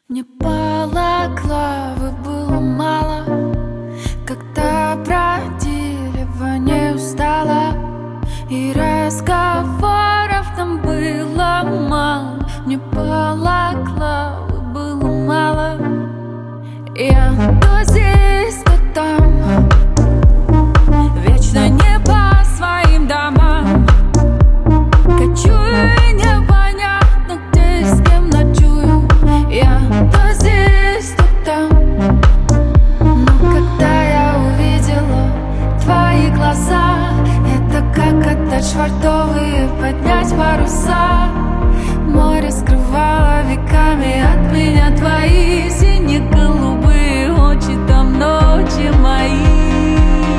Мне балаклавы было мало, когда бродили в ней устала, и разговоров там было мало. Мне балаклавы было мало. Я то здесь, то там, вечно не по своим домам. Кочую и непонятно где и с кем ночую. Я то здесь, то там. Но когда я увидела твои глаза, это как отдать швартовые, поднять паруса. Море скрывало веками от меня твои сине-голубые очи, там ночи мои.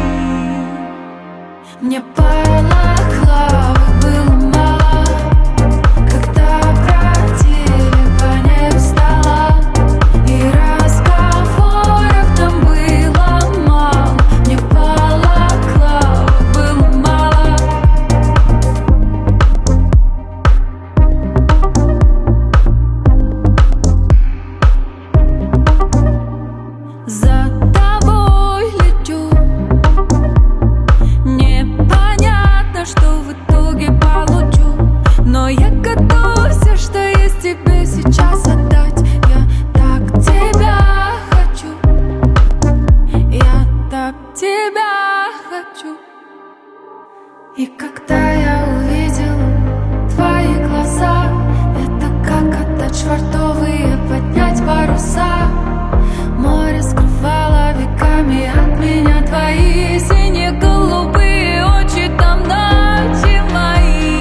Мне балаклавы было мало, когда бродили по ней устала, и разговоров там было мало. Мне балаклавы было мало. За тобой лечу, непонятно, что в итоге получу, но я готовься, что есть тебе сейчас отдать. Я так тебя хочу, я так тебя хочу. И когда я увидела твои глаза, это как отдать швартовые, поднять паруса. Море скрывало веками от меня твои сине-голубые очи, там ночи мои.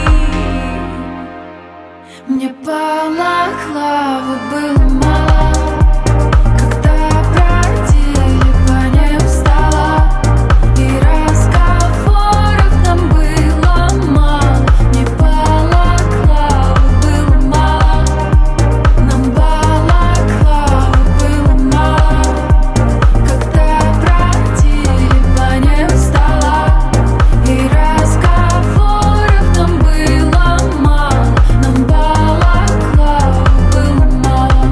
Мне балаклавы было мало, когда бродили по ней устала, и разговоров там было мало. Мне балаклавы было мало, нам балаклавы было мало, когда бродили по ней устала, и разговоров там было мало. Нам балаклавы было мало,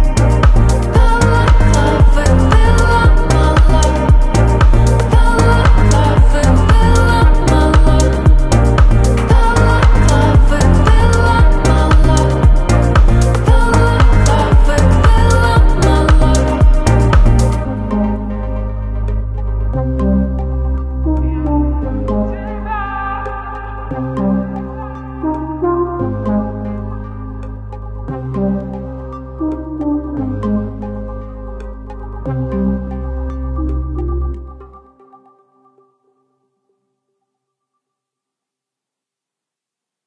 балаклавы было мало, балаклавы было мало, балаклавы было мало, балаклавы было мало.